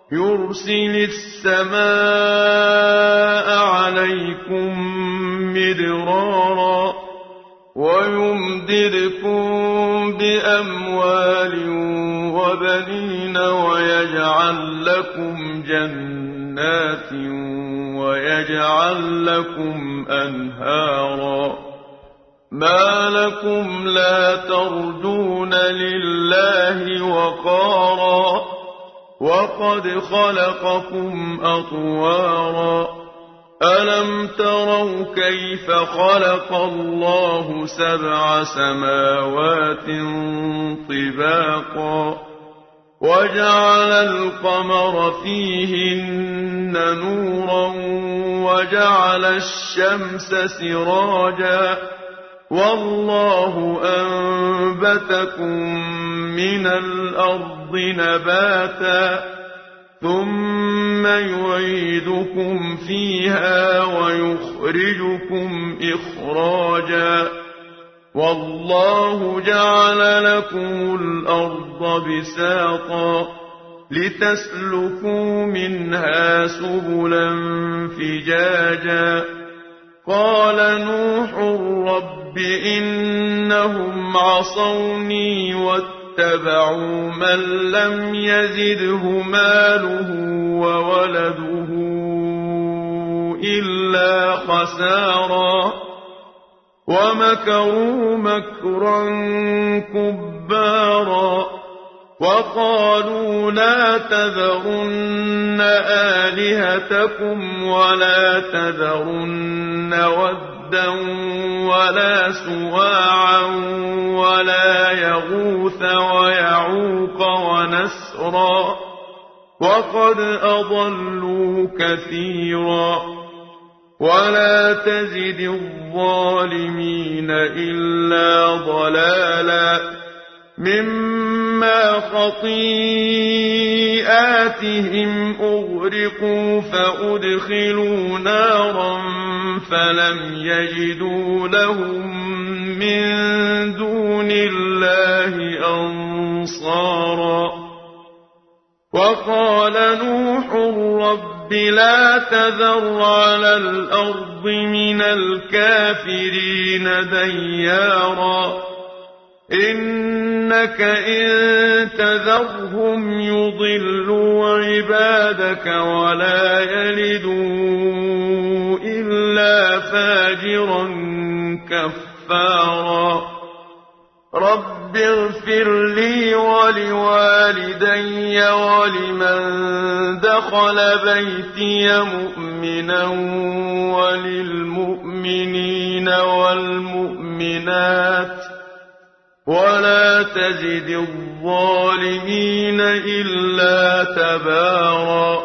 يرسل السماء عليكم مدرارا ويمددكم بأموال وبنين ويجعل لكم جنات ويجعل لكم أنهارا ما لكم لا ترجون لله وقارا وقد خلقكم أطوارا ألم تروا كيف خلق الله 7 سماوات طباقا وجعل القمر فيهن نورا وجعل الشمس سراجا والله أنبتكم من الأرض نباتا ثم يعيدكم فيها ويخرجكم إخراجا والله جعل لكم الأرض بساطا لتسلكوا منها سبلا فجاجا قال نوح رب إنهم عصوني واتبعوا من لم يزده ماله وولده إلا خسارا ومكروا مكرا كبارا وقالوا لا تذرن آلهتكم ولا تذرن ودا ولا سواعا ولا يغوث ويعوق ونسرا وقد أضلوا كثيرا ولا تزد الظالمين إلا ضلالا مما خطيئاتهم أغرقوا فأدخلوا نارا فلم يجدوا لهم من دون الله أنصارا وقال نوح رب لا تذر على الأرض من الكافرين ديارا إنك إن تذرهم يضلوا عبادك ولا يلدوا إلا فاجرا كفارا رب اغفر لي ولوالدي ولمن دخل بيتي مؤمنا وللمؤمنين والمؤمنات ولا تزد الظالمين إلا تبارا